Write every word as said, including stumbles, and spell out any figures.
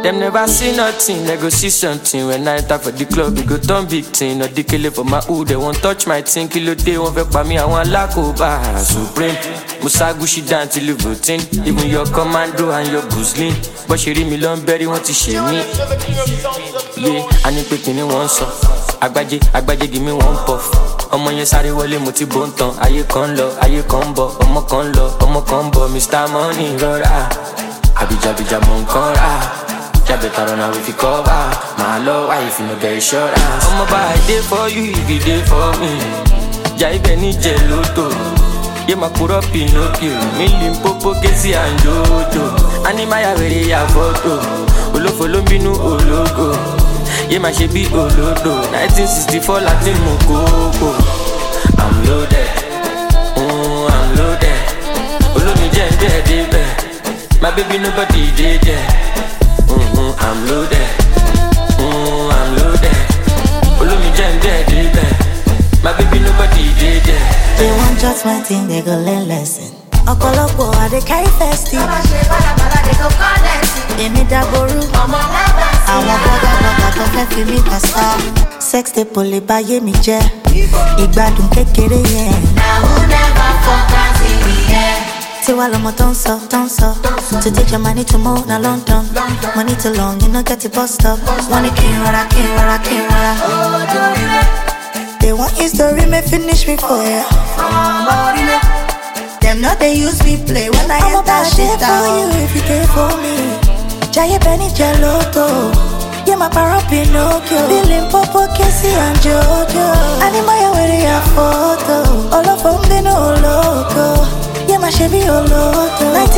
Them never see nothing, they go see something. When I enter for the club, we go turn big thing. No decay for my hood, they won't touch my thing. Kilo day, won't vex by me, I want Lakoba Supreme. Musa Gucci down till you voting. Even your commando and your Guzlin. But she read me long berry, want to shame me. Yeah, I need picking in one song. Agbaje, Agbaje, give me one puff. Ọmọ yẹn sáré wọlé mo ti bó ń tan. Ayé kan lọ, ayé kan bọ̀. Ọmọ kan lọ, ọmọ kan bọ̀. Mister Money rọra. Abijabija mo ń kọ́ra. Yeah, better run out if you cover. My love, why if you no get insurance? I'm about a day for you, if you day for me. Jai Benny Geloto. Yeah, my put up Pinocchio. Million Popo, Kesi and Jojo. Animaya very ya photo. Olo follow me no ologo. Yeah, my shebi olodo. nineteen sixty-four Latin Mokoko. I'm loaded. Mm, I'm loaded. Olo mi jen de de be. My baby nobody did there. Mm-hmm, I'm loaded. Mm, I'm loaded. Follow me, jam dead, my baby nobody did that. They want judgment thing, they go learn lesson. Okolopo, I they carry festive. They need that boru. I want boga boga to fẹ́ fi mi pasta. Sex they pull it by me je. Ìgbádùn kékeré yẹn. Now who never focus in the air. Tiwa lomo don't so, don't so. To take your money to move na London. Money too long, you know get it bust up. Money can't rara, can't rara, can't rara. They want history, may finish me for ya. Them not they use me play when I get that shit down. I'm for you if you care for me. Jai Benny Geloto. Yeah, my para Pinocchio. Billion Popo, Kesi and Jojo. Animaya with your photo. All of them they know loco. Yeah, my Chevy Oloto.